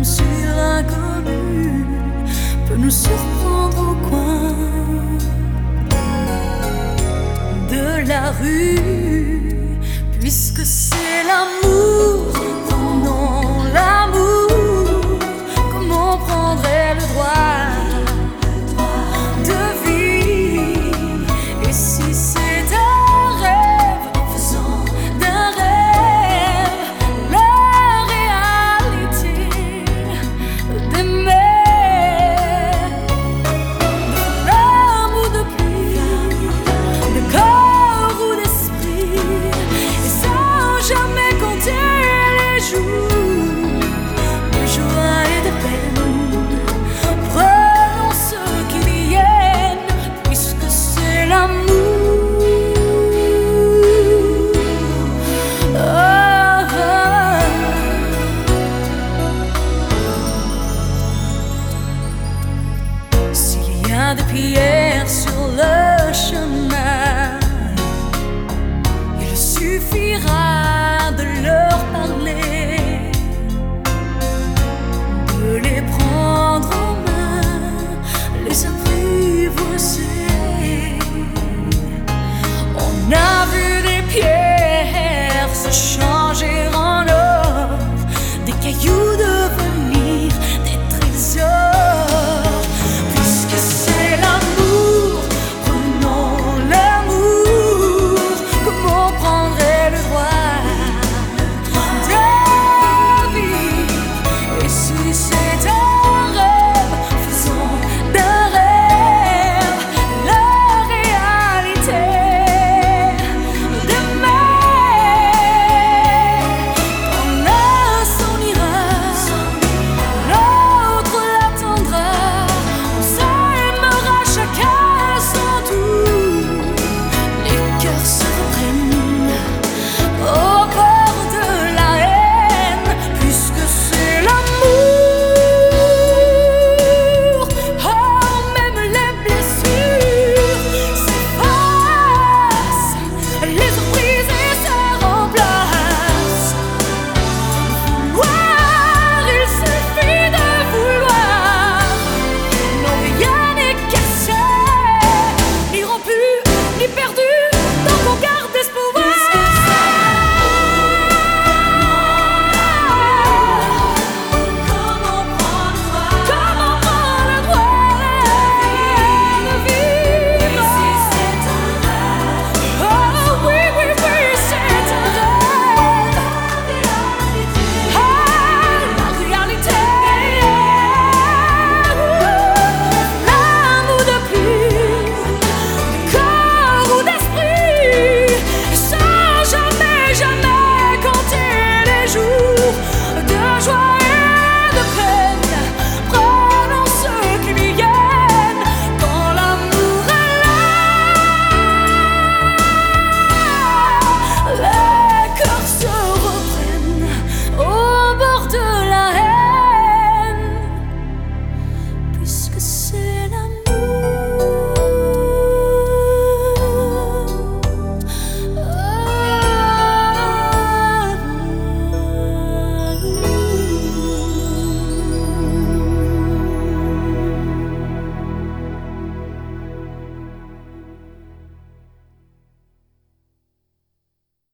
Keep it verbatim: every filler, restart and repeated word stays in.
sur l'inconnu peut nous surprendre au coin de la rue, puisque c'est l'amour, oh non, l'amour, comment prendrait le droit de vivre? Et si c'est un rêve, faisant d'un rêve la réalité d'aimer, de flamme ou de pluie, de corps ou d'esprit, et sans jamais compter les jours de joie et de peine. Prenons ce qui vienne, puisque c'est l'amour. Oh, oh. S'il y a des pierres sur le chemin, il suffira